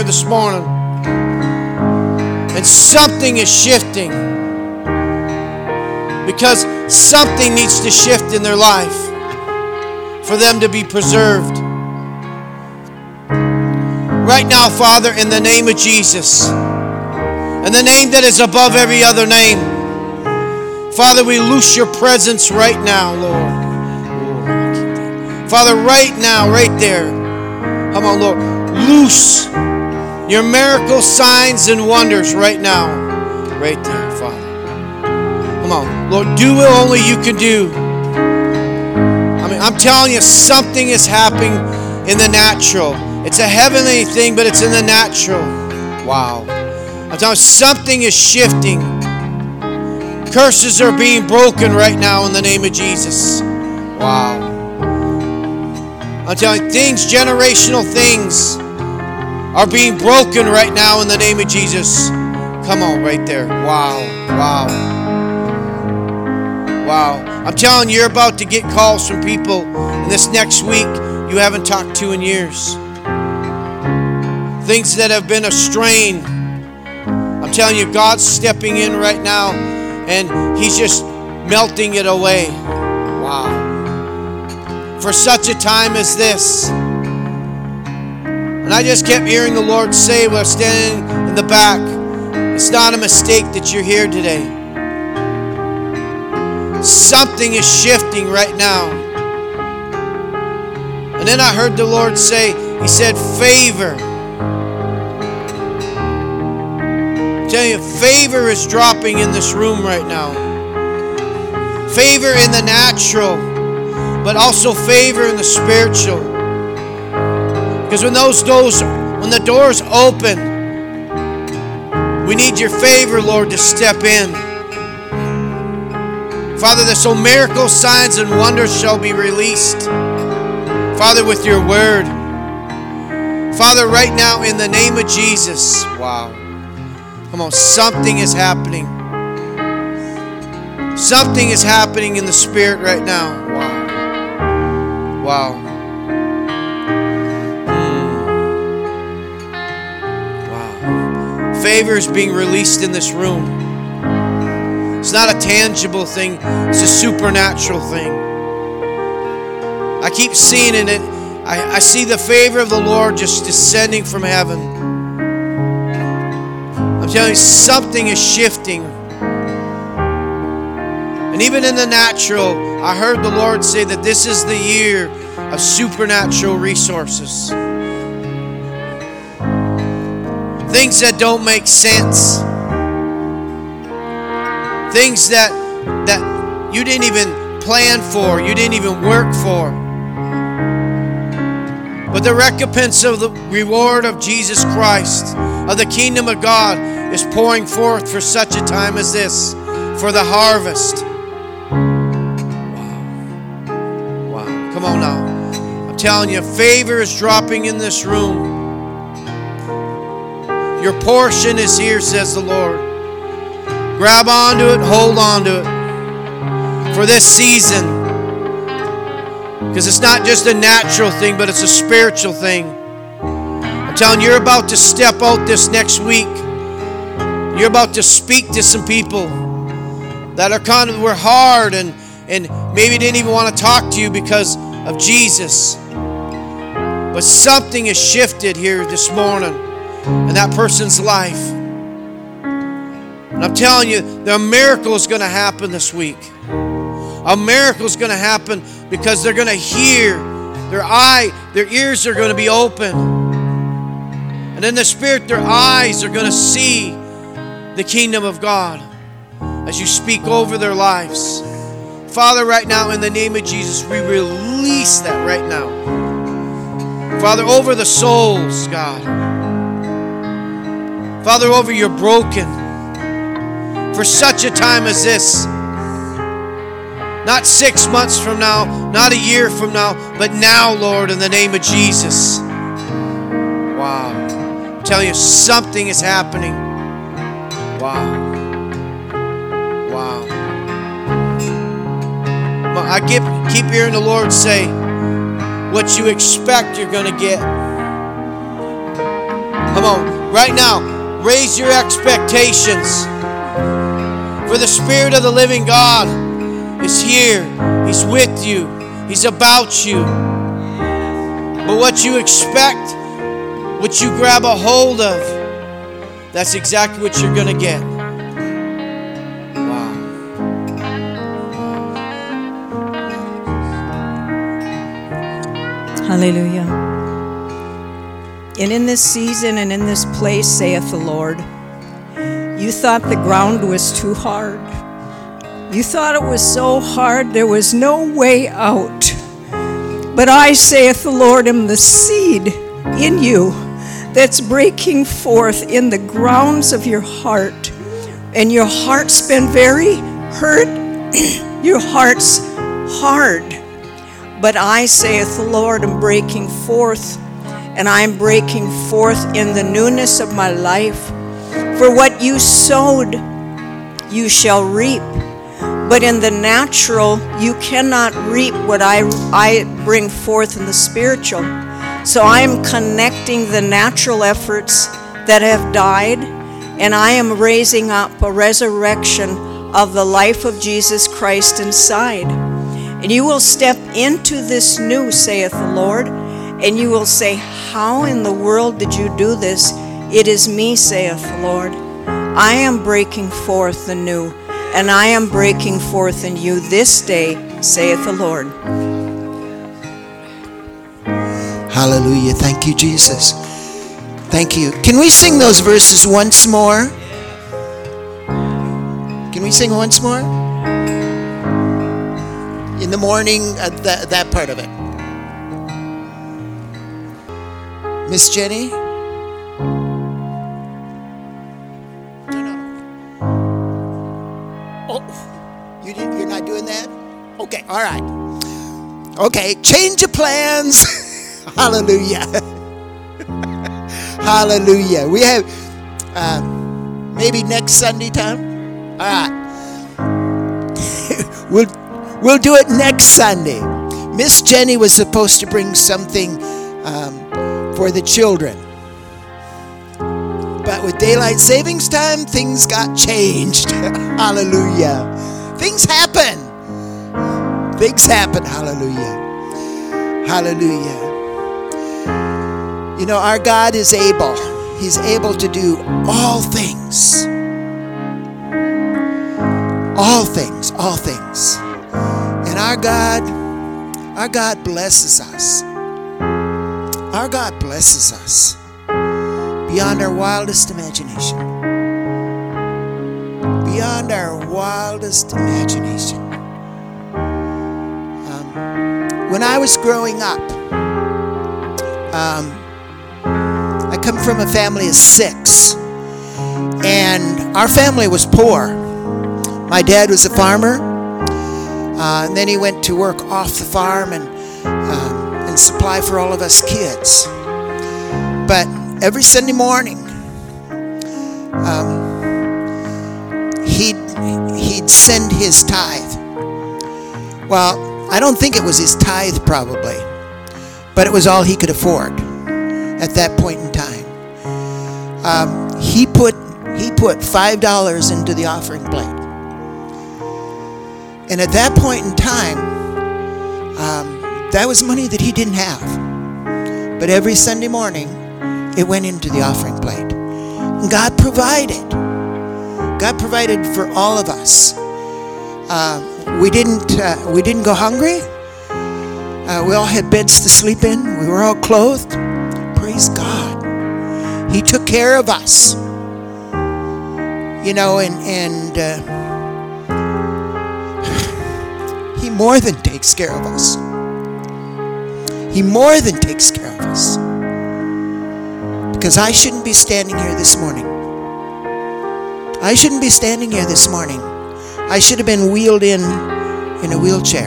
this morning. And something is shifting. Because something needs to shift in their life for them to be preserved. Right now, Father, in the name of Jesus, in the name that is above every other name, Father, we loose your presence right now, Lord. Father, right now, right there. Come on, Lord. Loose your miracle signs and wonders right now. Right there, Father. Come on, Lord, do what only you can do. I mean, I'm telling you, something is happening in the natural. It's a heavenly thing, but it's in the natural. Wow. I'm telling you, something is shifting. Curses are being broken right now in the name of Jesus. Wow. I'm telling you, things, generational things are being broken right now in the name of Jesus. Come on, right there. Wow. Wow. Wow. I'm telling you, you're about to get calls from people in this next week you haven't talked to in years. Things that have been a strain. I'm telling you, God's stepping in right now and He's just melting it away. Wow. For such a time as this. And I just kept hearing the Lord say while standing in the back, it's not a mistake that you're here today. Something is shifting right now. And then I heard the Lord say, He said, favor. I'm telling you, favor is dropping in this room right now. Favor in the natural, but also favor in the spiritual. Because when the doors open, we need your favor, Lord, to step in. Father, that so miracles, signs, and wonders shall be released. Father, with your word. Father, right now, in the name of Jesus. Wow. Come on, something is happening. Something is happening in the Spirit right now. Wow. Wow. Wow. Favor is being released in this room. It's not a tangible thing. It's a supernatural thing. I keep seeing it. I see the favor of the Lord just descending from heaven. I'm telling you, something is shifting. And even in the natural, I heard the Lord say that this is the year of supernatural resources. Things that don't make sense. Things that you didn't even plan for, you didn't even work for. But the recompense of the reward of Jesus Christ, of the kingdom of God, is pouring forth for such a time as this, for the harvest. Wow. Come on now. I'm telling you, favor is dropping in this room. Your portion is here, says the Lord. Grab onto it, hold on to it for this season. Because it's not just a natural thing, but it's a spiritual thing. I'm telling you, you're about to step out this next week. You're about to speak to some people that were hard and maybe didn't even want to talk to you because of Jesus. But something has shifted here this morning in that person's life. And I'm telling you, a miracle is going to happen this week. A miracle is going to happen because they're going to hear. Their ears are going to be open. And in the Spirit, their eyes are going to see the kingdom of God as you speak over their lives. Father, right now, in the name of Jesus, we release that right now. Father, over the souls, God. Father, over your broken. For such a time as this. Not 6 months from now, not a year from now, but now, Lord, in the name of Jesus. Wow. I'm telling you, something is happening. Wow. Wow. I keep hearing the Lord say, what you expect, you're going to get. Come on, right now, raise your expectations. For the Spirit of the living God is here. He's with you. He's about you. But what you expect, what you grab a hold of, that's exactly what you're going to get. Wow. Hallelujah. And in this season and in this place, saith the Lord, you thought the ground was too hard. You thought it was so hard, there was no way out. But I, saith the Lord, am the seed in you that's breaking forth in the grounds of your heart. And your heart's been very hurt. Your heart's hard. But I, saith the Lord, am breaking forth. And I am breaking forth in the newness of my life. For what you sowed, you shall reap. But in the natural, you cannot reap what I bring forth in the spiritual. So I am connecting the natural efforts that have died, and I am raising up a resurrection of the life of Jesus Christ inside. And you will step into this new, saith the Lord, and you will say, how in the world did you do this? It is me, saith the Lord. I am breaking forth the new, and I am breaking forth in you this day, saith the Lord. Hallelujah. Thank you, Jesus. Thank you. Can we sing those verses once more? Can we sing once more? In the morning, that part of it. Miss Jenny? Oh, you're not doing that? Okay, all right. Okay, change of plans. Hallelujah. Hallelujah. We have maybe next Sunday time. All right. We'll do it next Sunday. Miss Jenny was supposed to bring something for the children. But with daylight savings time, things got changed. Hallelujah. Things happen. Things happen. Hallelujah. Hallelujah. You know, our God is able. He's able to do all things. All things. All things. And our God blesses us. Our God blesses us beyond our wildest imagination. Beyond our wildest imagination. When I was growing up, I come from a family of 6, and our family was poor. My dad was a farmer, and then he went to work off the farm and supply for all of us kids. But every Sunday morning, he'd send his tithe. Well, I don't think it was his tithe probably, but it was all he could afford at that point in time. He put $5 into the offering plate. And at that point in time, that was money that he didn't have. But every Sunday morning, it went into the offering plate. And God provided. God provided for all of us. We didn't go hungry. We all had beds to sleep in. We were all clothed. Praise God. He took care of us. You know, and He more than takes care of us. He more than takes care of us. Because I shouldn't be standing here this morning. I shouldn't be standing here this morning. I should have been wheeled in a wheelchair.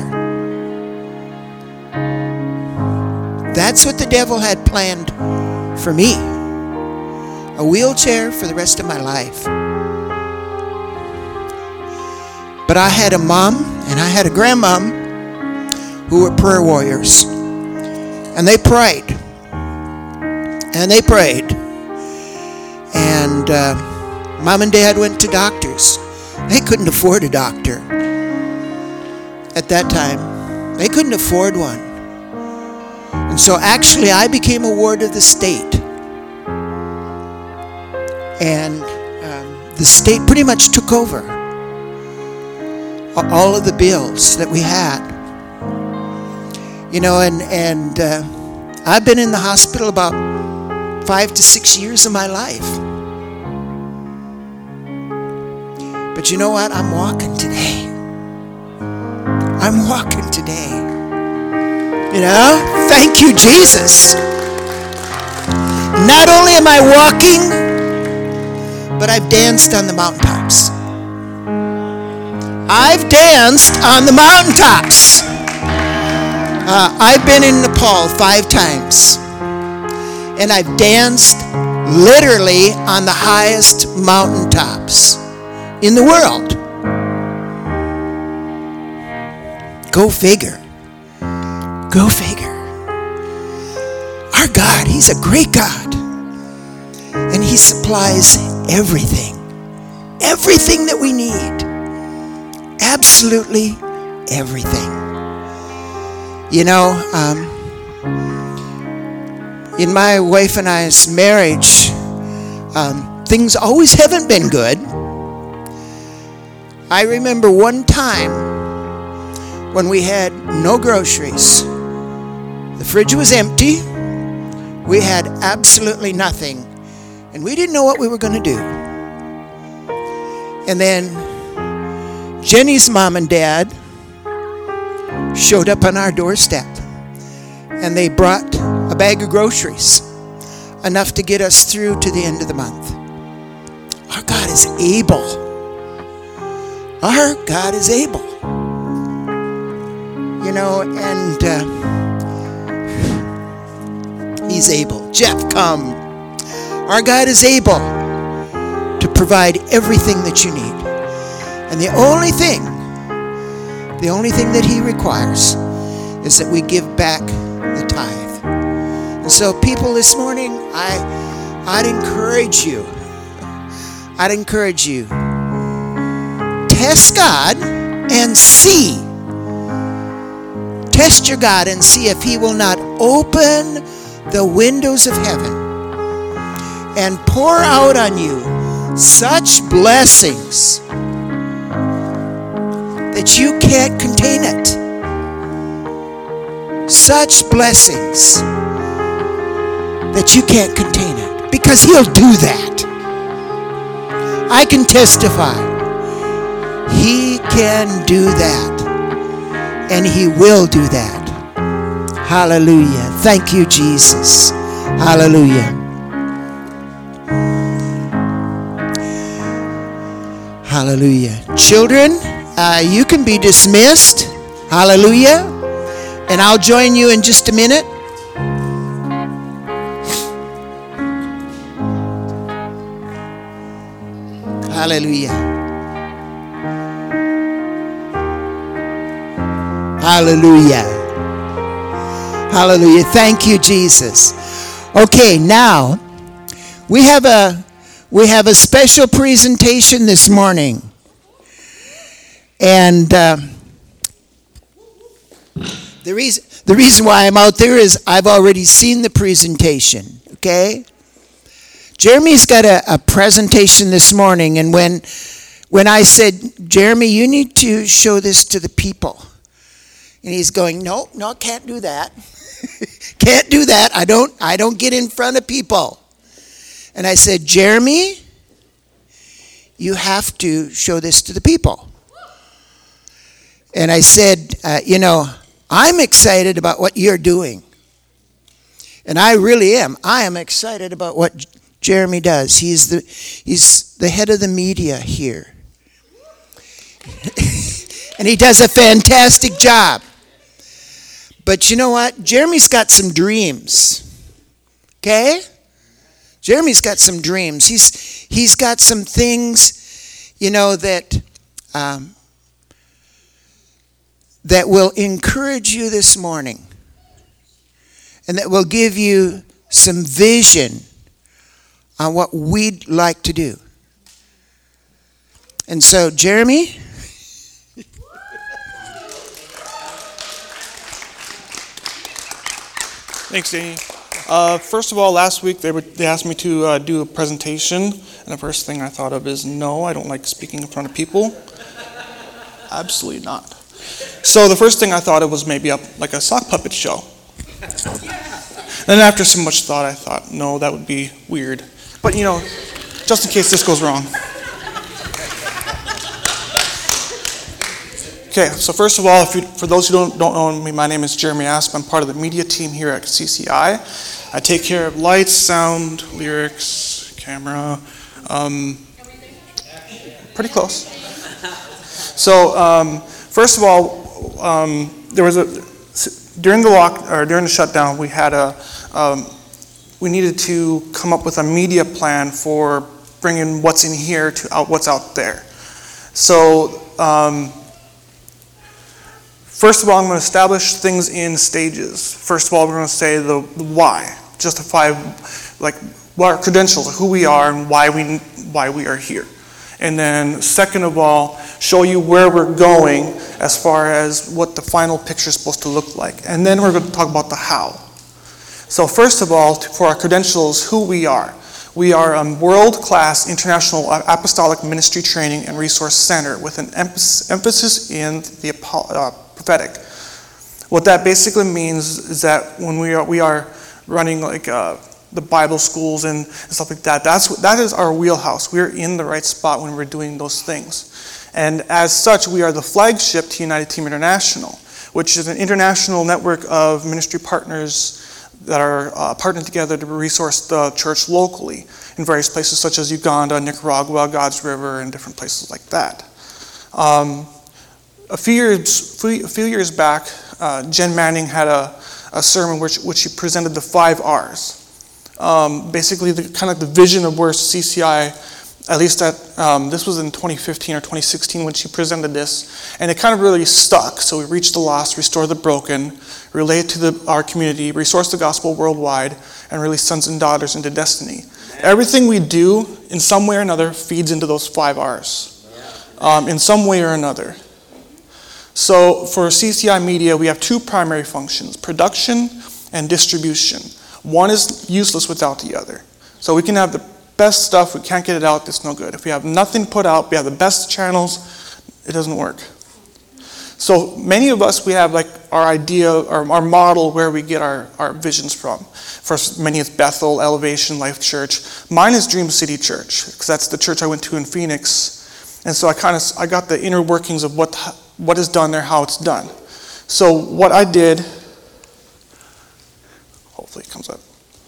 That's what the devil had planned for me. A wheelchair for the rest of my life. But I had a mom and I had a grandmom who were prayer warriors. And they prayed. And they prayed. And Mom and Dad went to doctors. They couldn't afford a doctor at that time. They couldn't afford one. And so actually I became a ward of the state. And the state pretty much took over all of the bills that we had. You know, and I've been in the hospital about 5 to 6 years of my life. But you know what? I'm walking today. I'm walking today. You know? Thank you, Jesus. Not only am I walking, but I've danced on the mountaintops. I've danced on the mountaintops. I've been in Nepal 5 times. And I've danced literally on the highest mountaintops in the world. Go figure. Go figure. Our God, He's a great God. And He supplies everything. Everything that we need. Absolutely everything. You know, in my wife and I's marriage, things always haven't been good. I remember one time when we had no groceries. The fridge was empty. We had absolutely nothing. And we didn't know what we were going to do. And then Jenny's mom and dad showed up on our doorstep. And they brought a bag of groceries, enough to get us through to the end of the month. Our God is able. Our God is able. You know, and He's able. Jeff, come. Our God is able to provide everything that you need. And the only thing that He requires is that we give back the tithe. And so people, this morning, I'd encourage you. Test God and see. Test your God and see if He will not open the windows of heaven and pour out on you such blessings that you can't contain it. Such blessings that you can't contain it. Because He'll do that. I can testify. He can do that. And He will do that. Hallelujah. Thank you, Jesus. Hallelujah. Hallelujah. Children, you can be dismissed. Hallelujah. And I'll join you in just a minute. Hallelujah. Hallelujah. Hallelujah. Thank you, Jesus. Okay, now we have a special presentation this morning. And the reason why I'm out there is I've already seen the presentation, okay? Jeremy's got a presentation this morning, and when I said, Jeremy, you need to show this to the people. And he's going, no, can't do that. Can't do that. I don't get in front of people. And I said, Jeremy, you have to show this to the people. And I said, I'm excited about what you're doing. And I really am. I am excited about what Jeremy does. He's the head of the media here. And he does a fantastic job. But you know what? Jeremy's got some dreams. Okay? Jeremy's got some dreams. He's got some things, that that will encourage you this morning, and that will give you some vision on what we'd like to do. And so, Jeremy, thanks, Danny. First of all, last week they asked me to do a presentation, and the first thing I thought of is, no, I don't like speaking in front of people. Absolutely not. So the first thing I thought of was maybe like a sock puppet show. Then after so much thought, I thought, no, that would be weird. But just in case this goes wrong. Okay, so first of all, for those who don't know me, my name is Jeremy Asp. I'm part of the media team here at CCI. I take care of lights, sound, lyrics, camera, pretty close. So first of all, there was during the shutdown, we had we needed to come up with a media plan for bringing what's in here to what's out there. So. First of all, I'm going to establish things in stages. First of all, we're going to say the why, justify what our credentials, who we are, and why we are here. And then, second of all, show you where we're going as far as what the final picture is supposed to look like. And then we're going to talk about the how. So first of all, for our credentials, who we are. We are a world-class international apostolic ministry training and resource center with an emphasis in the prophetic. What that basically means is that when we are running the Bible schools and stuff like that, that is our wheelhouse. We're in the right spot when we're doing those things. And as such, we are the flagship to United Team International, which is an international network of ministry partners that are partnered together to resource the church locally in various places such as Uganda, Nicaragua, God's River, and different places like that. A few years back, Jen Manning had a sermon which she presented the 5 R's. Basically, the vision of where CCI, at least this was in 2015 or 2016 when she presented this, and it kind of really stuck. So we reach the lost, restore the broken, relate to our community, resource the gospel worldwide, and release sons and daughters into destiny. Everything we do, in some way or another, feeds into those 5 R's, in some way or another. So for CCI Media, we have 2 primary functions, production and distribution. One is useless without the other. So we can have the best stuff, we can't get it out, it's no good. If we have nothing put out, we have the best channels, it doesn't work. So many of us, we have our idea, or our model where we get our visions from. For many, it's Bethel, Elevation, Life Church. Mine is Dream City Church, because that's the church I went to in Phoenix. And so I got the inner workings of what is done there, how it's done. So what I did, hopefully it comes up.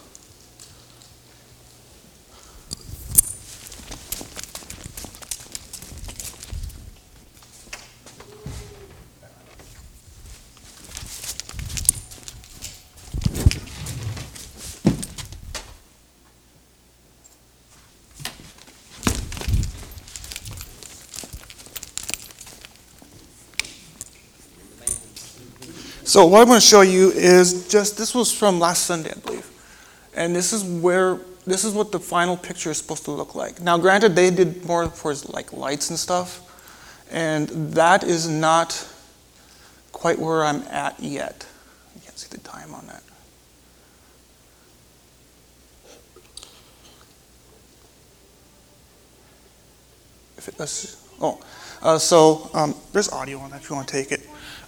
So what I'm going to show you is this was from last Sunday, I believe. And this is what the final picture is supposed to look like. Now, granted, they did more for lights and stuff, and that is not quite where I'm at yet. You can't see the time on that. If it does, there's audio on that if you want to take it.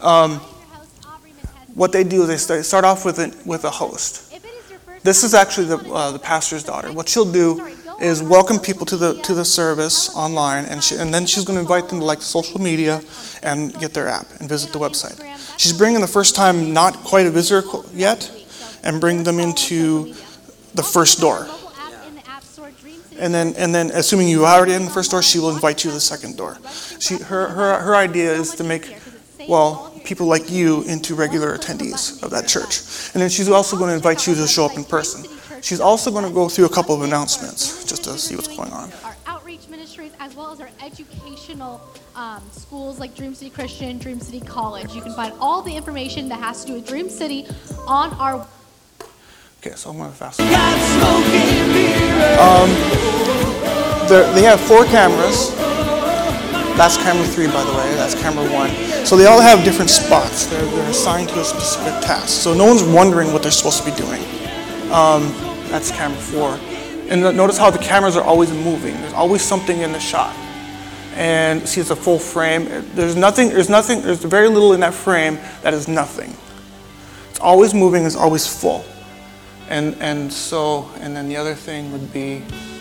What they do is they start off with a host. This is actually the pastor's daughter. What she'll do is welcome people to the service online, and then she's going to invite them to social media and get their app and visit the website. She's bringing the first time not quite a visitor yet, and bring them into the first door. And then, assuming you are already in the first door, she will invite you to the second door. Her idea is to make people like you into regular attendees of that church. And then she's also going to invite you to show up in person. She's also going to go through a couple of announcements just to see what's going on. Our outreach ministries as well as our educational schools like Dream City Christian, Dream City College. You can find all the information that has to do with Dream City on our... Okay, so I'm going to fast forward. They have 4 cameras. That's camera 3, by the way. That's camera 1. So they all have different spots. They're assigned to a specific task. So no one's wondering what they're supposed to be doing. That's camera 4. And notice how the cameras are always moving. There's always something in the shot. And see, it's a full frame. There's very little in that frame that is nothing. It's always moving, it's always full. And then the other thing would be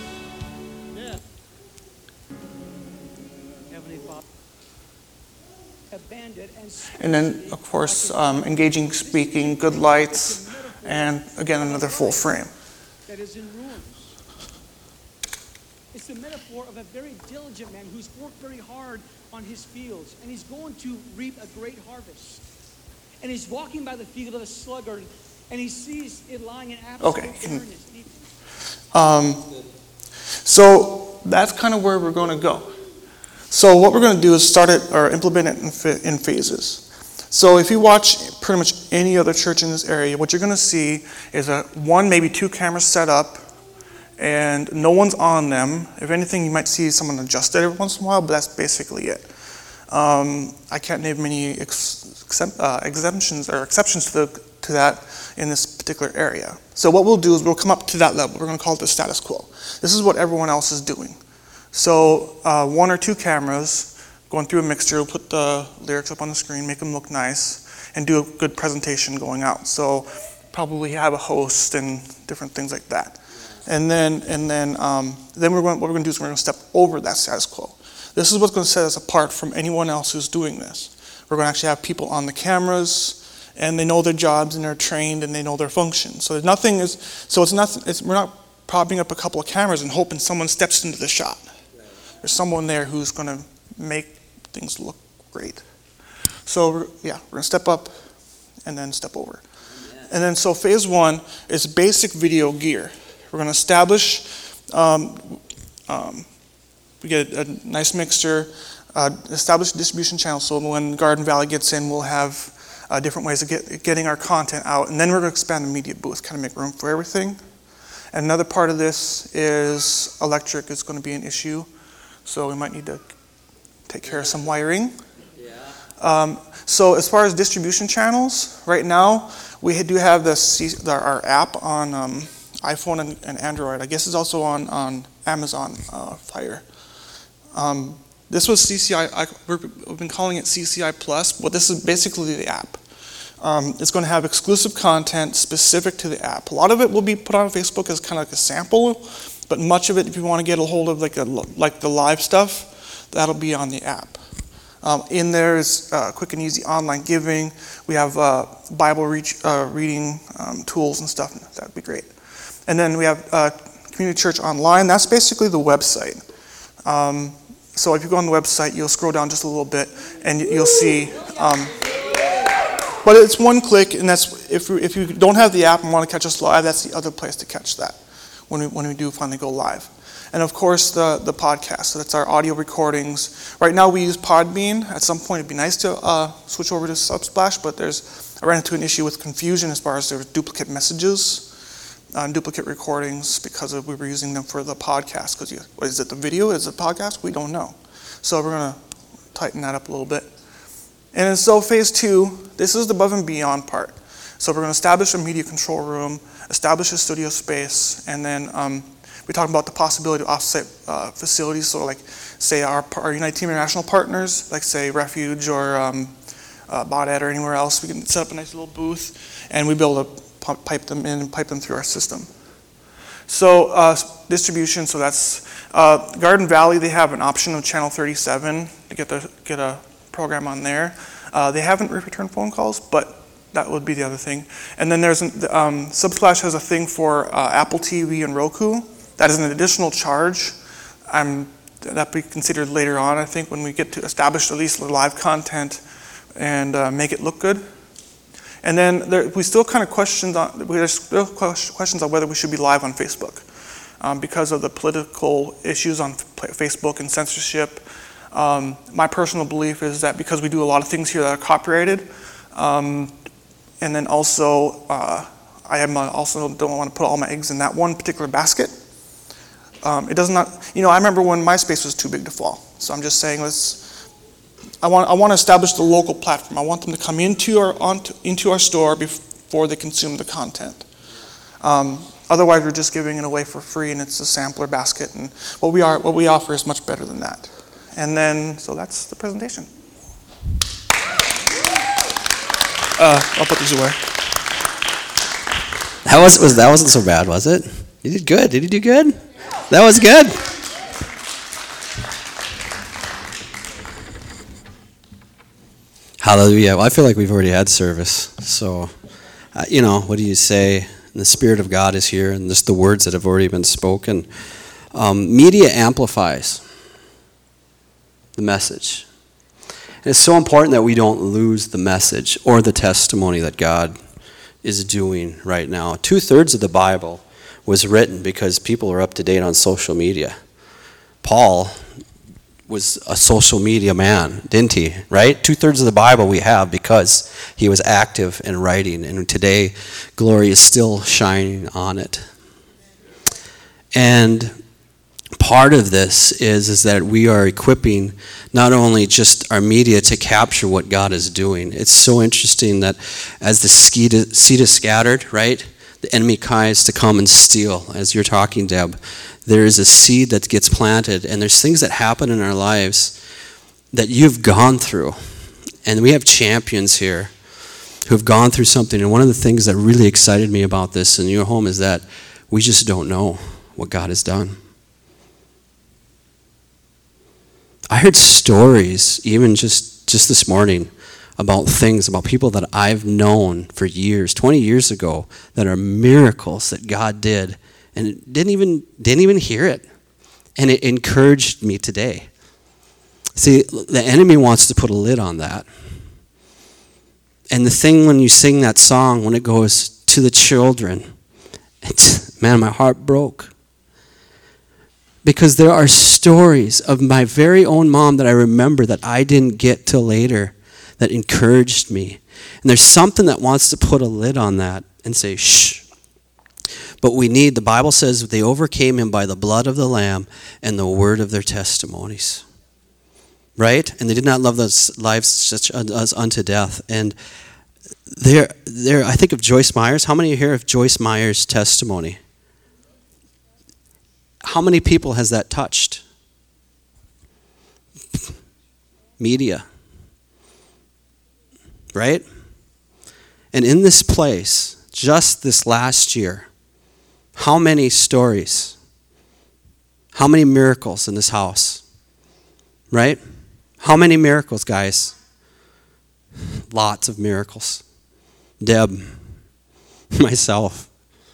and then of course engaging speaking, good lights, and again another full frame. That is in ruins. It's a metaphor of a very diligent man who's worked very hard on his fields, and he's going to reap a great harvest. And he's walking by the field of a sluggard, and he sees it lying in absolute barrenness. So that's kind of where we're going to go. So what we're going to do is start it or implement it in phases. So if you watch pretty much any other church in this area, what you're going to see is maybe 2 cameras set up, and no one's on them. If anything, you might see someone adjust it every once in a while, but that's basically it. I can't name many exemptions or exceptions to that in this particular area. So what we'll do is we'll come up to that level. We're going to call it the status quo. This is what everyone else is doing. So 1 or 2 cameras going through a mixture. We'll put the lyrics up on the screen, make them look nice, and do a good presentation going out. So probably have a host and different things like that. And then what we're going to do is we're going to step over that status quo. This is what's going to set us apart from anyone else who's doing this. We're going to actually have people on the cameras, and they know their jobs, and they're trained, and they know their functions. So we're not propping up a couple of cameras and hoping someone steps into the shot. There's someone there who's going to make things look great. So we're going to step up and then step over. And then so phase 1 is basic video gear. We're going to establish, we get a nice mixture, establish distribution channels, so when Garden Valley gets in, we'll have different ways of getting our content out, and then we're going to expand the media booth, kind of make room for everything. And another part of this is electric is going to be an issue, so we might need to take care of some wiring. So as far as distribution channels, right now we do have our app on iPhone and Android. I guess it's also on Amazon Fire. This was CCI, we've been calling it CCI Plus, but this is basically the app. It's going to have exclusive content specific to the app. A lot of it will be put on Facebook as kind of like a sample, but much of it, if you want to get a hold of like the live stuff, that'll be on the app. In there is quick and easy online giving. We have Bible reading tools and stuff. That'd be great. And then we have Community Church Online. That's basically the website. So if you go on the website, you'll scroll down just a little bit, and you'll see. But it's one click, and that's if you don't have the app and want to catch us live, that's the other place to catch that when we do finally go live. And of course, the podcast. So that's our audio recordings. Right now we use Podbean. At some point, it'd be nice to switch over to Subsplash, but I ran into an issue with confusion as far as there were duplicate messages and duplicate recordings because we were using them for the podcast. Because what is it, the video? Is it the podcast? We don't know. So we're going to tighten that up a little bit. And so phase 2, this is the above and beyond part. So we're going to establish a media control room, establish a studio space, and then we talk about the possibility of off-site facilities. So like, say our United Team International partners, like say Refuge or Baudette or anywhere else, we can set up a nice little booth, and we'd be able to pipe them in and pipe them through our system. So distribution, so that's Garden Valley, they have an option of channel 37 to get a program on there. They haven't returned phone calls, but that would be the other thing. And then there's Subsplash has a thing for Apple TV and Roku. That is an additional charge. That'll be considered later on, I think, when we get to establish at least the live content and make it look good. And then we still kind of questions on whether we should be live on Facebook because of the political issues on Facebook and censorship. My personal belief is that because we do a lot of things here that are copyrighted, and then also I also don't want to put all my eggs in that one particular basket. It does not, I remember when MySpace was too big to fall. So I'm just saying, I want to establish the local platform. I want them to come into our store before they consume the content. Otherwise, we're just giving it away for free, and it's a sampler basket. And what we offer is much better than that. And then, so that's the presentation. I'll put these away. That wasn't so bad, was it? You did good. Did you do good? That was good. Hallelujah. Well, I feel like we've already had service. So, what do you say? The Spirit of God is here, and just the words that have already been spoken. Media amplifies the message. And it's so important that we don't lose the message or the testimony that God is doing right now. 2/3 of the Bible was written because people are up to date on social media. Paul was a social media man, didn't he? Right? 2/3 of the Bible we have because he was active in writing, and today glory is still shining on it. And part of this is that we are equipping not only just our media to capture what God is doing. It's so interesting that as the seed is scattered, right? The enemy tries to come and steal. As you're talking, Deb, there is a seed that gets planted, and there's things that happen in our lives that you've gone through. And we have champions here who've gone through something. And one of the things that really excited me about this in your home is that we just don't know what God has done. I heard stories, even just this morning, about people that I've known for years, 20 years ago, that are miracles that God did, and didn't even hear it. And it encouraged me today. See, the enemy wants to put a lid on that. And the thing when you sing that song, when it goes to the children, man, my heart broke. Because there are stories of my very own mom that I remember that I didn't get till later that encouraged me. And there's something that wants to put a lid on that and say, shh. But the Bible says they overcame him by the blood of the Lamb and the word of their testimonies. Right? And they did not love their lives such as unto death. And I think of Joyce Myers. How many of you hear of Joyce Myers' testimony? How many people has that touched? Media. Right? And in this place, just this last year, how many stories? How many miracles in this house? Right? How many miracles, guys? Lots of miracles. Deb, myself,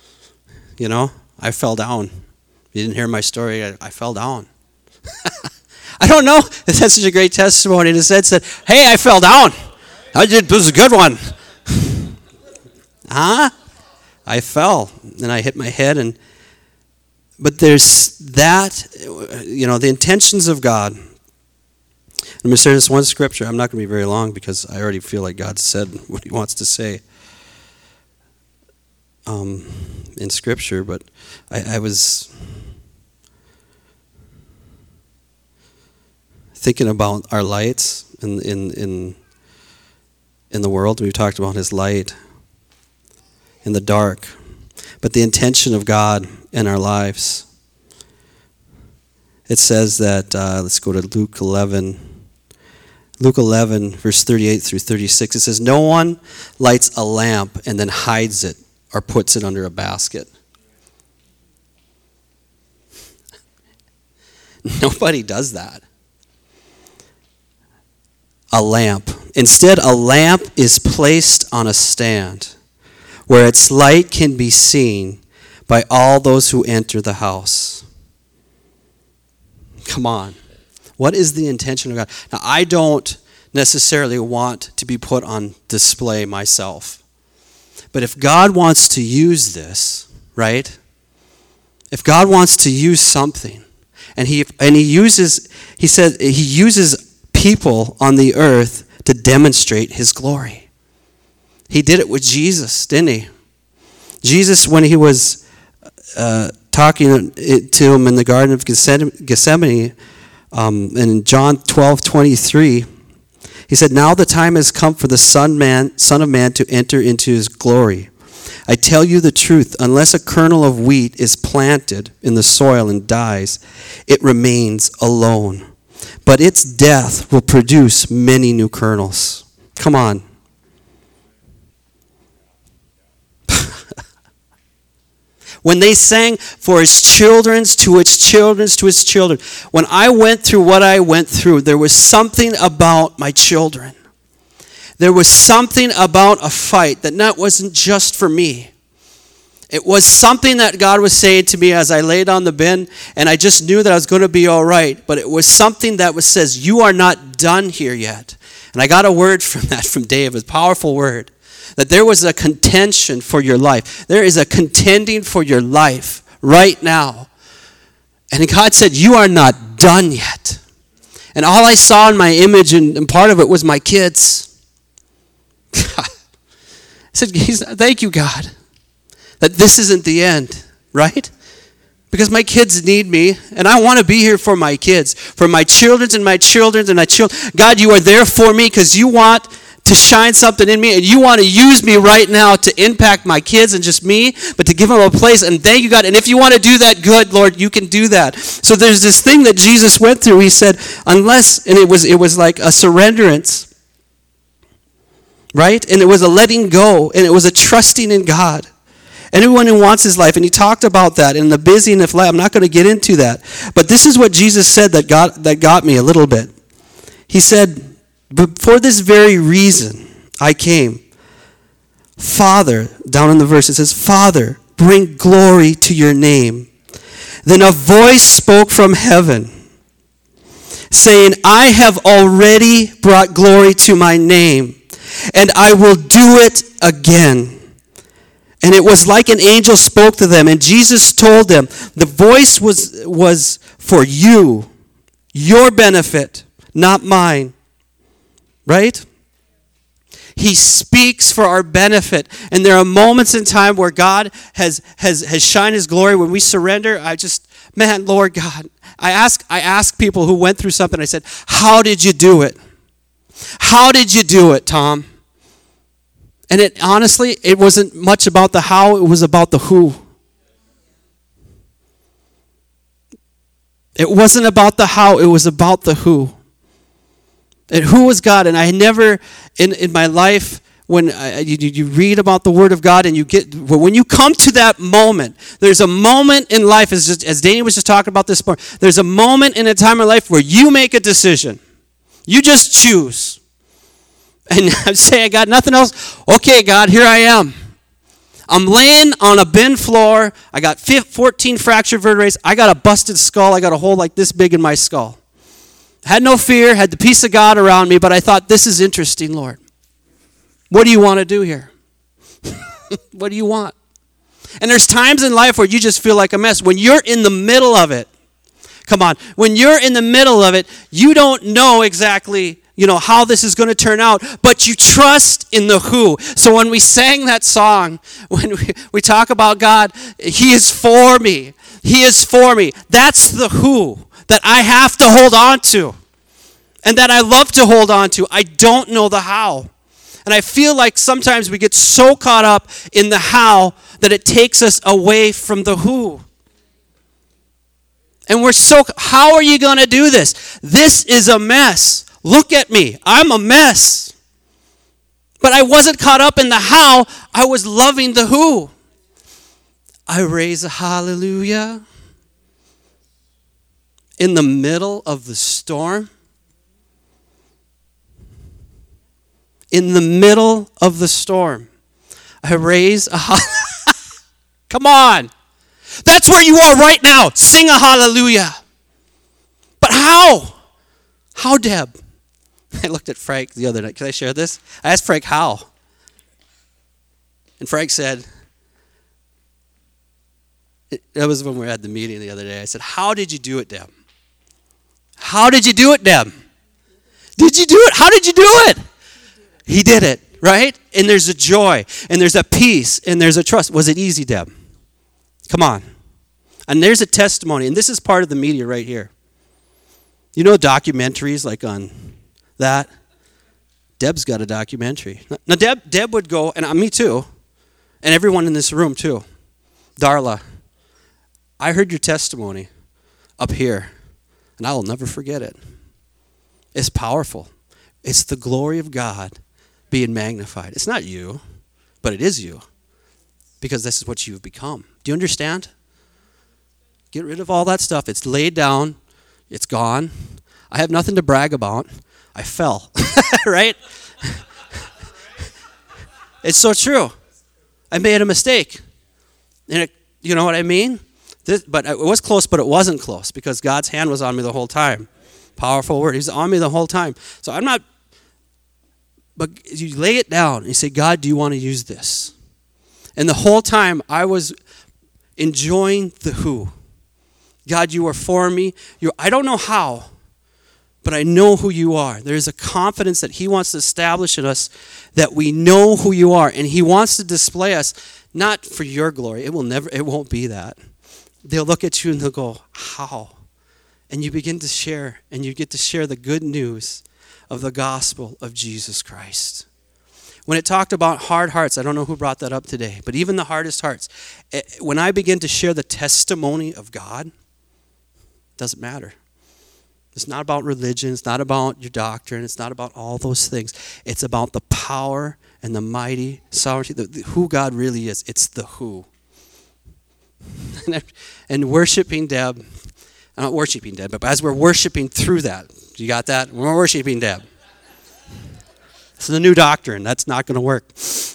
I fell down. You didn't hear my story, I fell down. I don't know if that's such a great testimony in the sense that, hey, I fell down. This was a good one. I fell, and I hit my head. But there's that, the intentions of God. I'm going to share this one scripture. I'm not going to be very long because I already feel like God said what he wants to say in Scripture. But I was thinking about our lights in the world. We've talked about his light in the dark. But the intention of God in our lives. It says that, let's go to Luke 11. Luke 11, verse 38 through 36. It says, no one lights a lamp and then hides it or puts it under a basket. Nobody does that. A lamp. Instead, a lamp is placed on a stand where its light can be seen by all those who enter the house. Come on. What is the intention of God? Now, I don't necessarily want to be put on display myself. But if God wants to use this, right? If God wants to use something, and he uses people on the earth to demonstrate his glory. He did it with Jesus, didn't he? Jesus, when he was talking to him in the Garden of Gethsemane, in John 12:23, he said, "Now the time has come for the Son of Man to enter into his glory. I tell you the truth, unless a kernel of wheat is planted in the soil and dies, it remains alone. But its death will produce many new kernels." Come on. When they sang, "For his children's to its children's to his children," when I went through what I went through, there was something about my children. There was something about a fight that wasn't just for me. It was something that God was saying to me as I laid on the bin, and I just knew that I was going to be all right. But it was something that says, "You are not done here yet." And I got a word from that from Dave, a powerful word. That there was a contention for your life. There is a contending for your life right now. And God said, "You are not done yet." And all I saw in my image, and part of it was my kids. I said, "Thank you, God, that this isn't the end," right? Because my kids need me, and I want to be here for my kids, for my children's and my children's and my children. God, you are there for me because you want to shine something in me, and you want to use me right now to impact my kids and just me, but to give them a place. And thank you, God. And if you want to do that, good, Lord, you can do that. So there's this thing that Jesus went through. He said, unless, and it was like a surrenderance, right? And it was a letting go, and it was a trusting in God. Anyone who wants his life, and he talked about that in the busy and the life. I'm not going to get into that, but this is what Jesus said that got me a little bit. He said, "But for this very reason I came. Father," down in the verse it says, "Father, bring glory to your name." Then a voice spoke from heaven, saying, "I have already brought glory to my name, and I will do it again." And it was like an angel spoke to them, and Jesus told them, the voice was for you, your benefit, not mine. Right? He speaks for our benefit. And there are moments in time where God has shined his glory. When we surrender, Lord God, I ask people who went through something, I said, "How did you do it? How did you do it, Tom?" And honestly, it wasn't much about the how, it was about the who. It wasn't about the how, it was about the who. And who was God? And I never, in my life, when you read about the Word of God and when you come to that moment, there's a moment in life, as Danny was just talking about this morning, there's a moment in a time of life where you make a decision. You just choose. And I'm saying, I got nothing else. Okay, God, here I am. I'm laying on a bin floor. I got 14 fractured vertebrae. I got a busted skull. I got a hole like this big in my skull. Had no fear, had the peace of God around me, but I thought, this is interesting, Lord. What do you want to do here? What do you want? And there's times in life where you just feel like a mess. When you're in the middle of it, come on, when you're in the middle of it, you don't know exactly, how this is going to turn out, but you trust in the who. So when we sang that song, when we talk about God, He is for me. He is for me. That's the who that I have to hold on to and that I love to hold on to. I don't know the how. And I feel like sometimes we get so caught up in the how that it takes us away from the who. And how are you going to do this? This is a mess. Look at me. I'm a mess. But I wasn't caught up in the how. I was loving the who. I raise a hallelujah in the middle of the storm. In the middle of the storm. I raise a hallelujah. Come on. That's where you are right now. Sing a hallelujah. But how? How, Deb? I looked at Frank the other night. Can I share this? I asked Frank how. And Frank said, that was when we had the meeting the other day. I said, how did you do it, Deb? How did you do it, Deb? Did you do it? How did you do it? He did it, right? And there's a joy, and there's a peace, and there's a trust. Was it easy, Deb? Come on. And there's a testimony, and this is part of the media right here. You know documentaries like on that? Deb's got a documentary. Now Deb would go, and me too, and everyone in this room too. Darla, I heard your testimony up here, and I will never forget it. It's powerful. It's the glory of God being magnified. It's not you, but it is you, because this is what you've become. Do you understand? Get rid of all that stuff. It's laid down. It's gone. I have nothing to brag about. I fell, right? It's so true. I made a mistake. And you know what I mean? But it was close, but it wasn't close, because God's hand was on me the whole time. Powerful word. He's on me the whole time. So I'm not, but you lay it down and you say, God, do you want to use this? And the whole time I was enjoying the who. God, you are for me. I don't know how, but I know who you are. There's a confidence that he wants to establish in us that we know who you are. And he wants to display us, not for your glory. It won't be that. They'll look at you and they'll go, how? And you begin to share, and you get to share the good news of the gospel of Jesus Christ. When it talked about hard hearts, I don't know who brought that up today, but even the hardest hearts, when I begin to share the testimony of God, it doesn't matter. It's not about religion. It's not about your doctrine. It's not about all those things. It's about the power and the mighty sovereignty, who God really is. It's the who. And worshiping Deb, I'm not worshiping Deb, but as we're worshiping through that, you got that? We're worshiping Deb. It's the new doctrine. That's not going to work.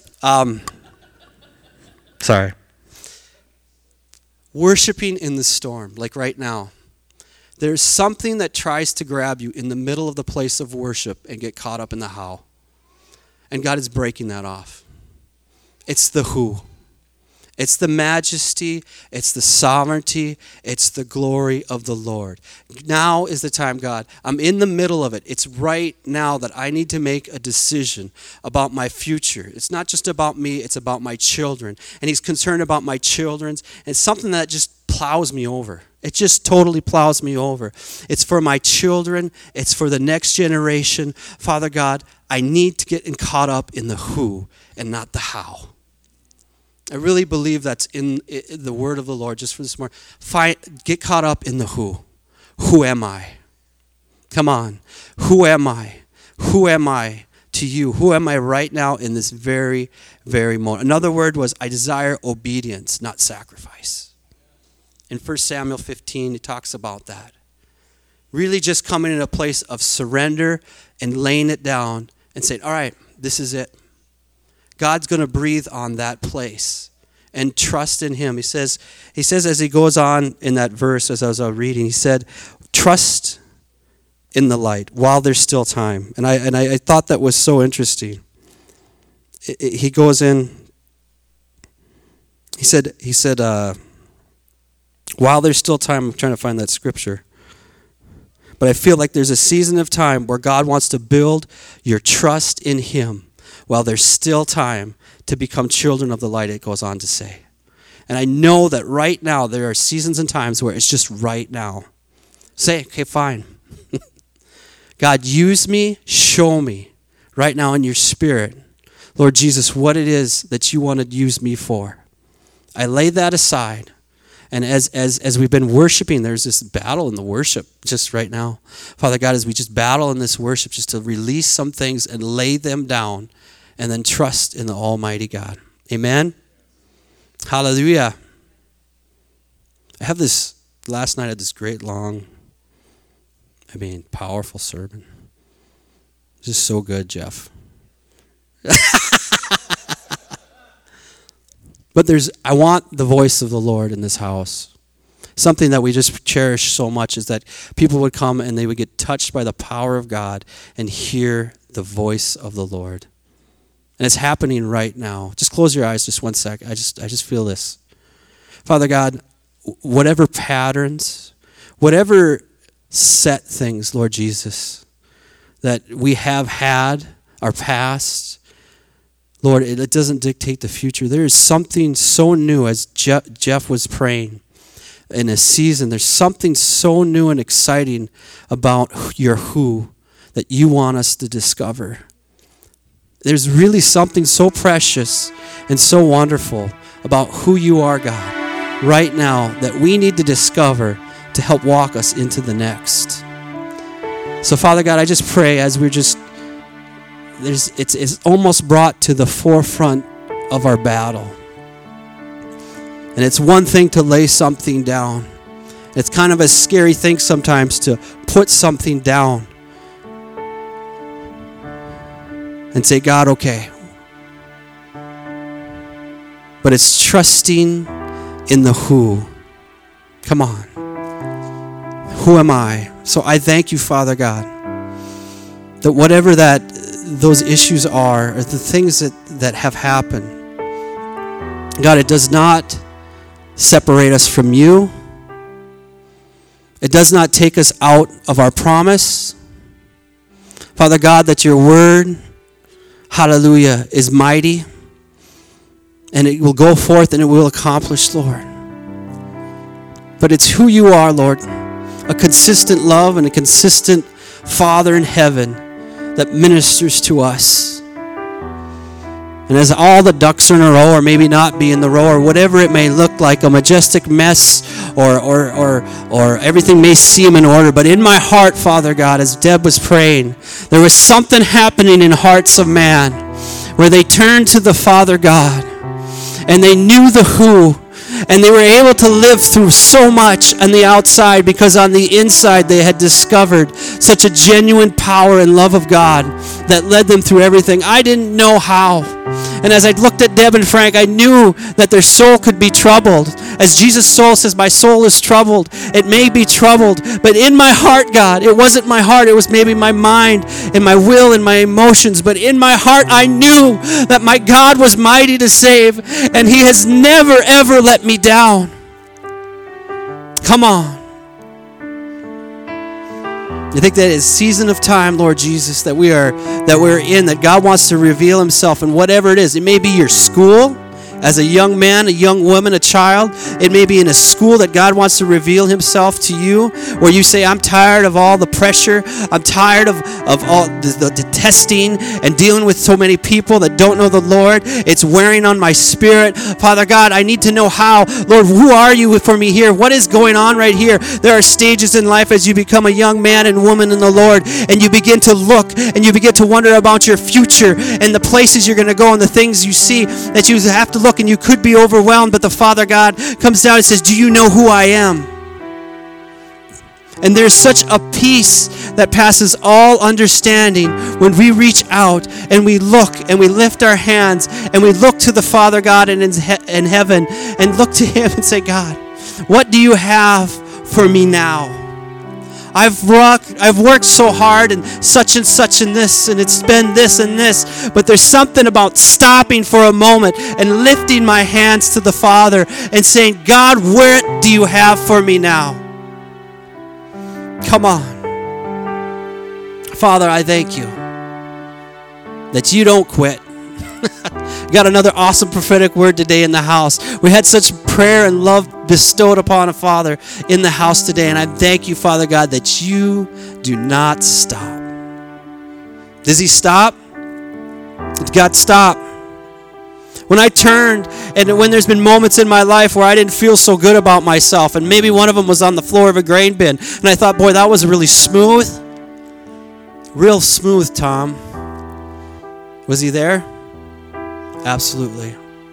Sorry. Worshiping in the storm, like right now. There's something that tries to grab you in the middle of the place of worship and get caught up in the how. And God is breaking that off. It's the who. It's the majesty, it's the sovereignty, it's the glory of the Lord. Now is the time, God. I'm in the middle of it. It's right now that I need to make a decision about my future. It's not just about me, it's about my children. And he's concerned about my children's. And it's something that just plows me over. It just totally plows me over. It's for my children. It's for the next generation. Father God, I need to get caught up in the who and not the how. I really believe that's in the word of the Lord just for this morning. Get caught up in the who. Who am I? Come on. Who am I? Who am I to you? Who am I right now in this very, very moment? Another word was, I desire obedience, not sacrifice. In 1 Samuel 15, it talks about that. Really just coming in a place of surrender and laying it down and saying, all right, this is it. God's going to breathe on that place and trust in him. He says as he goes on in that verse, as I was reading, he said, trust in the light while there's still time. And I thought that was so interesting. He goes in, he said, while there's still time, I'm trying to find that scripture. But I feel like there's a season of time where God wants to build your trust in him while there's still time to become children of the light, it goes on to say. And I know that right now there are seasons and times where it's just right now. Say, okay, fine. God, use me, show me right now in your spirit, Lord Jesus, what it is that you want to use me for. I lay that aside. And as we've been worshiping, there's this battle in the worship just right now. Father God, as we just battle in this worship, just to release some things and lay them down and then trust in the Almighty God. Amen? Hallelujah. Last night I had this great long, powerful sermon. Just so good, Jeff. But I want the voice of the Lord in this house. Something that we just cherish so much is that people would come and they would get touched by the power of God and hear the voice of the Lord. And it's happening right now. Just close your eyes just one sec. I just feel this. Father God, whatever patterns, whatever set things, Lord Jesus, that we have had, our past, Lord, it doesn't dictate the future. There is something so new, as Jeff was praying, in a season, there's something so new and exciting about your who that you want us to discover. There's really something so precious and so wonderful about who you are, God, right now that we need to discover to help walk us into the next. So, Father God, I just pray as we're just, it's almost brought to the forefront of our battle. And it's one thing to lay something down. It's kind of a scary thing sometimes to put something down and say, God, okay. But it's trusting in the who. Come on. Who am I? So I thank you, Father God, that whatever those issues are, or the things that have happened, God, it does not separate us from you. It does not take us out of our promise. Father God, that your word, hallelujah, is mighty, and it will go forth and it will accomplish, Lord. But it's who you are, Lord, a consistent love and a consistent Father in heaven that ministers to us. And as all the ducks are in a row, or maybe not be in the row, or whatever it may look like, a majestic mess, or everything may seem in order, but in my heart, Father God, as Deb was praying, there was something happening in hearts of man where they turned to the Father God and they knew the who, and they were able to live through so much on the outside because on the inside they had discovered such a genuine power and love of God that led them through everything. I didn't know how. And as I looked at Deb and Frank, I knew that their soul could be troubled. As Jesus' soul says, my soul is troubled. It may be troubled, but in my heart, God, it wasn't my heart. It was maybe my mind and my will and my emotions. But in my heart, I knew that my God was mighty to save, and he has never, ever let me down. Come on. I think that is season of time, Lord Jesus, that we're in, that God wants to reveal himself in whatever it is. It may be your school, as a young man, a young woman, a child. It may be in a school that God wants to reveal himself to you, where you say, I'm tired of all the pressure. I'm tired of all the testing and dealing with so many people that don't know the Lord. It's wearing on my spirit. Father God, I need to know how. Lord, who are you for me here? What is going on right here? There are stages in life as you become a young man and woman in the Lord, and you begin to look and you begin to wonder about your future and the places you're going to go and the things you see that you have to look, and you could be overwhelmed, but the Father God comes down and says, do you know who I am? And there's such a peace that passes all understanding when we reach out and we look and we lift our hands and we look to the Father God in heaven and look to him and say, God, what do you have for me now? I've worked so hard and such in this, and it's been this and this, but there's something about stopping for a moment and lifting my hands to the Father and saying, God, what do you have for me now? Come on. Father, I thank you that you don't quit. Got another awesome prophetic word today in the house. We had such prayer and love bestowed upon a Father in the house today, and I thank you, Father God, that you do not stop. Does he stop? Did God stop? When I turned, and when there's been moments in my life where I didn't feel so good about myself, and maybe one of them was on the floor of a grain bin, and I thought, boy, that was really smooth. Real smooth, Tom. Was he there? Absolutely.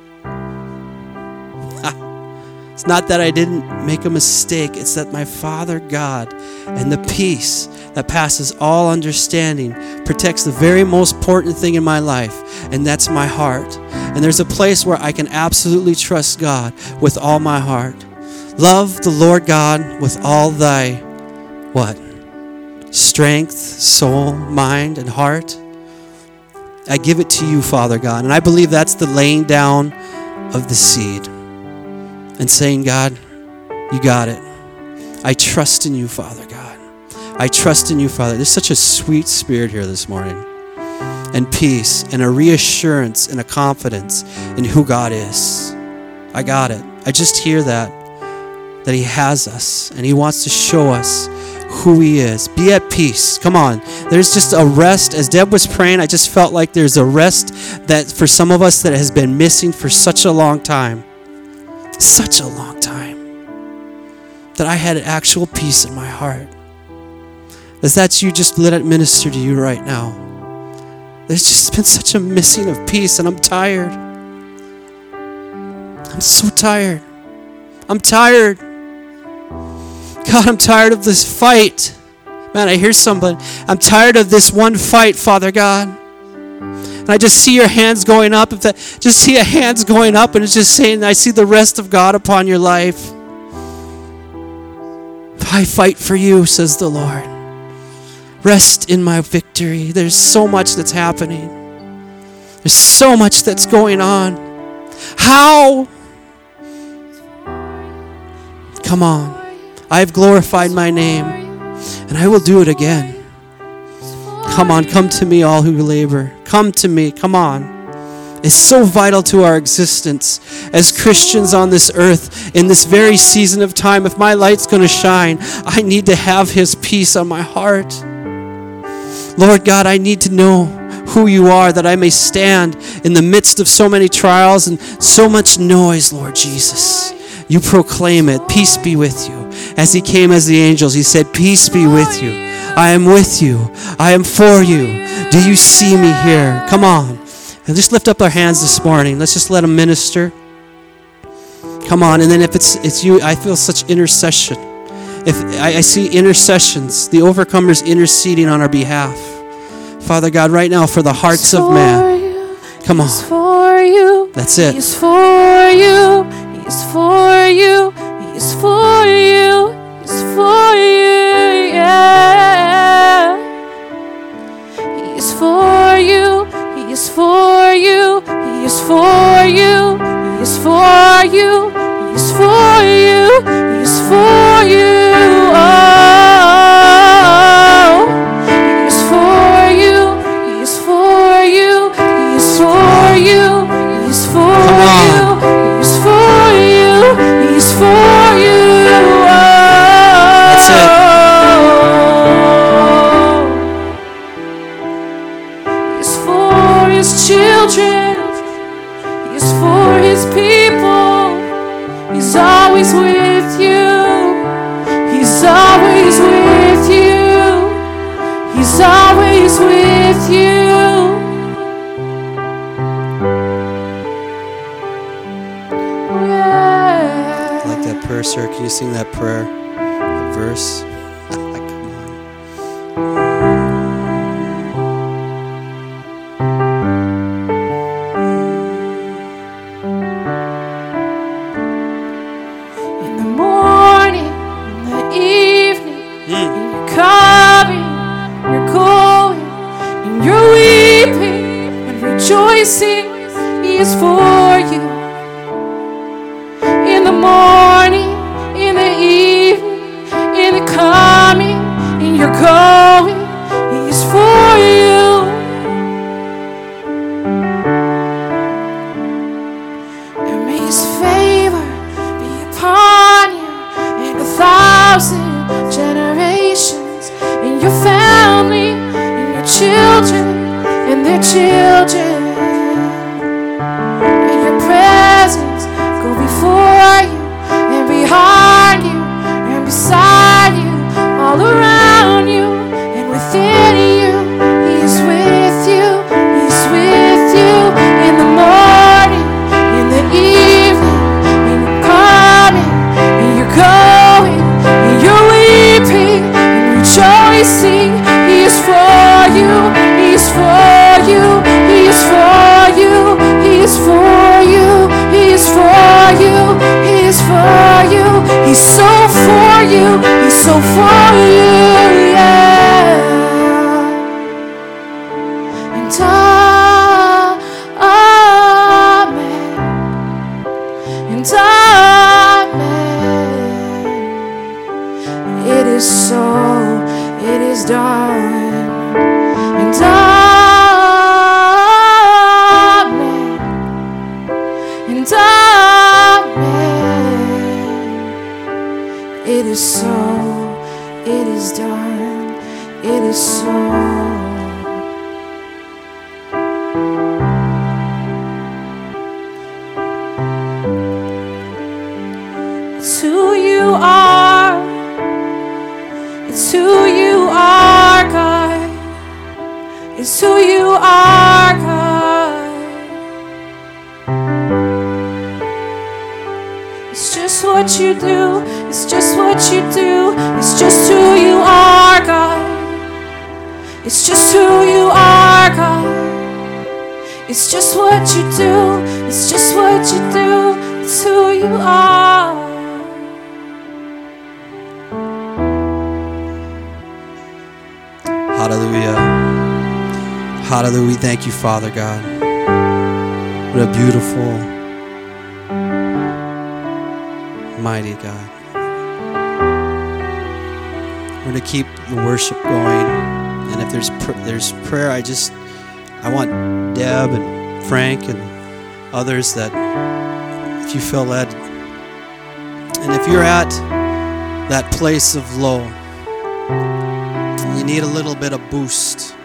It's not that I didn't make a mistake. It's that my Father God and the peace that passes all understanding protects the very most important thing in my life, and that's my heart. And there's a place where I can absolutely trust God with all my heart. Love the Lord God with all thy, what? Strength, soul, mind, and heart. I give it to you, Father God. And I believe that's the laying down of the seed. And saying, God, you got it. I trust in you, Father God. I trust in you, Father. There's such a sweet spirit here this morning. And peace and a reassurance and a confidence in who God is. I got it. I just hear that. that He has us and He wants to show us who He is. Be at peace. Come on. There's just a rest. As Deb was praying, I just felt like there's a rest that for some of us that has been missing for such a long time. Such a long time. That I had actual peace in my heart. As that's you, just let it minister to you right now. There's just been such a missing of peace, and I'm tired. I'm so tired. I'm tired. God, I'm tired of this fight. Man, I hear somebody. I'm tired of this one fight, Father God. And I just see your hands going up. Just see your hands going up, and it's just saying, I see the rest of God upon your life. I fight for you, says the Lord. Rest in my victory. There's so much that's happening. There's so much that's going on. How? Come on. I've glorified my name, and I will do it again. Come on, come to me, all who labor. Come to me, come on. It's so vital to our existence as Christians on this earth in this very season of time. If my light's going to shine, I need to have His peace on my heart. Lord God, I need to know who you are, that I may stand in the midst of so many trials and so much noise, Lord Jesus. You proclaim it. Peace be with you. As He came as the angels, He said, peace be with you. I am with you. I am for you. Do you see me here? Come on. And just lift up our hands this morning. Let's just let Him minister. Come on. And then if it's you, I feel such intercession. If I see intercessions, the overcomers interceding on our behalf. Father God, right now for the hearts of man. Come on. For you. That's it. He's for you. He's for you. He's for you. He's for you. Yeah. He's for you. He's for you. He's for you. He's for you. He's for you. He's for you. Oh. He's for you. He's for you. He's for you. He's for you. He's for you. He's for you. That's it. He's for His children. He's for His people. He's always with you. He's always with you. He's always with you. Yeah. I like that prayer, sir. Can you sing that prayer? That verse? Come on. In the morning, in the evening, you're coming, you're going, and you're weeping and rejoicing. He is for you. In the morning, in the evening, in the coming, and you're going, He is for you. And may His favor be upon you and 1,000 generations, in your family, in your children, and their children. May your presence go before you and behind you and beside you, all around you and within you. He is with you. He's with you in the morning, in the evening, when you're coming and you're going and you're weeping and rejoicing. He is for you. He's for you. He is for you. He is for you. He is for you. He is for you. He's so for you. He's so for you. Yeah. And amen. And amen. It is so. It is done. And amen. And amen. is so, it is done, it is so. It's who you are. It's who you are, God. It's who you are, God. It's just what you do. It's just what you do. It's just who you are, God. It's just who you are, God. It's just what you do. It's just what you do. It's who you are. Hallelujah. Hallelujah. We thank you, Father God. What a beautiful, mighty God. We're going to keep the worship going. And if there's prayer, I want Deb and Frank and others that if you feel led. And if you're at that place of low, you need a little bit of boost.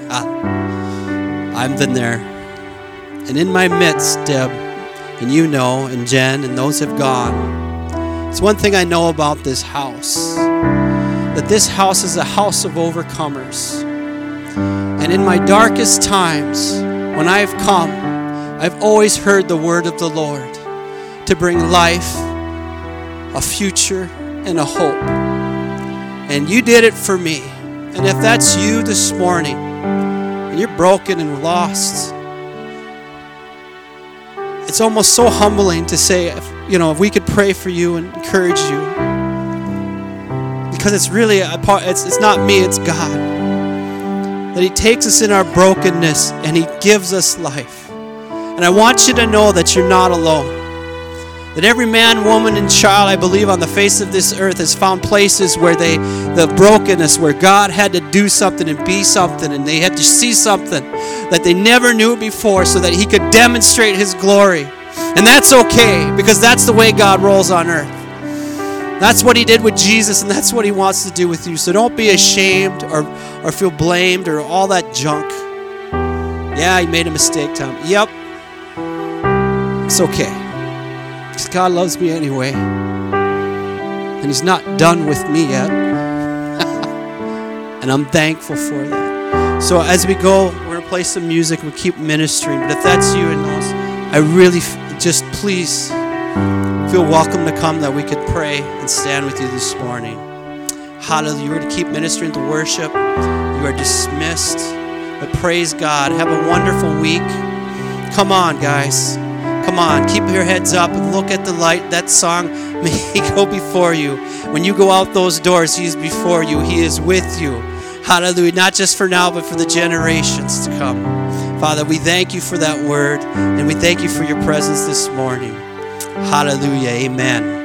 I've been there. And in my midst, Deb, and you know, and Jen, and those have gone. It's one thing I know about this house, that this house is a house of overcomers. And in my darkest times, when I've come, I've always heard the word of the Lord to bring life, a future, and a hope. And you did it for me. And if that's you this morning, and you're broken and lost, it's almost so humbling to say, if we could pray for you and encourage you. Because it's really, it's not me, it's God. That He takes us in our brokenness and He gives us life. And I want you to know that you're not alone. That every man, woman, and child, I believe, on the face of this earth has found places where the brokenness, where God had to do something and be something, and they had to see something that they never knew before so that He could demonstrate His glory. And that's okay, because that's the way God rolls on earth. That's what He did with Jesus, and that's what He wants to do with you. So don't be ashamed or feel blamed or all that junk. Yeah, you made a mistake, Tom. Yep. It's okay. Because God loves me anyway. And He's not done with me yet. And I'm thankful for that. So as we go, we're going to play some music. We'll keep ministering. But if that's you and those, I really just please feel welcome to come that we could pray and stand with you this morning. Hallelujah. You're going to keep ministering to worship. You are dismissed. But praise God. Have a wonderful week. Come on, guys. Come on, keep your heads up and look at the light. That song, may He go before you. When you go out those doors, He is before you. He is with you. Hallelujah. Not just for now, but for the generations to come. Father, we thank you for that word, and we thank you for your presence this morning. Hallelujah. Amen.